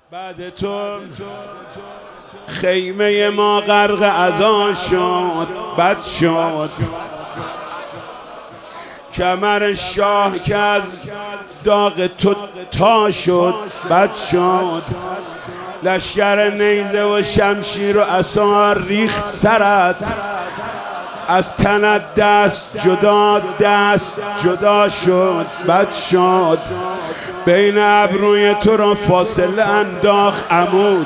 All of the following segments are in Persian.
بعد تو خیمه ما غرق عزا شد، بد شد. کمر شاه که از داغ تو تا شد، بد شد. لشکر نیزه و شمشیر و عصا ریخت سرت، از تنت دست جدا شد، بد شد. بین ابروی تو را فاصله انداخت عمود،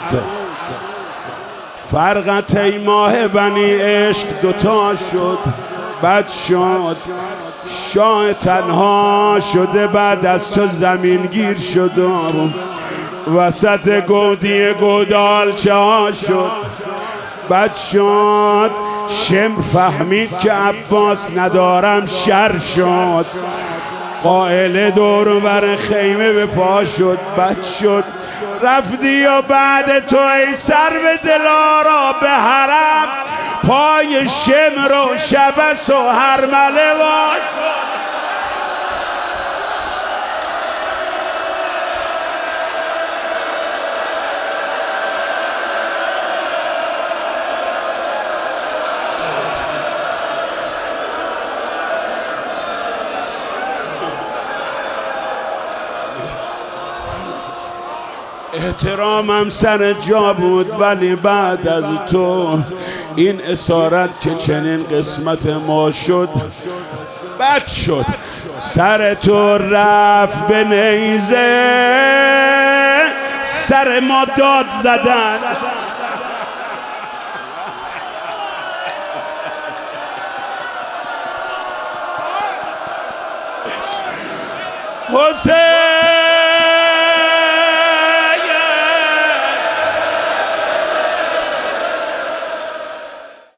فرقت ای ماه بنی عشق دوتا شد، بد شد. شاه تنها شده بعد از تو زمین گیر شد و وسط گودی گودال چه ها شد، بد شد. شمر فهمید که عباس ندارم شر شد، قائل دور بر خیمه به پا شد، بد شد. رفتی و بعد تو ای سر به دلارا به حرم، پای شمر و شبس و هرمله باش. احترامم سر جا بود، ولی بعد از تو این اسارت که چنین قسمت ما شد، بد شد. سر تو رفت به نیزه، سر ما داد زدن. حسین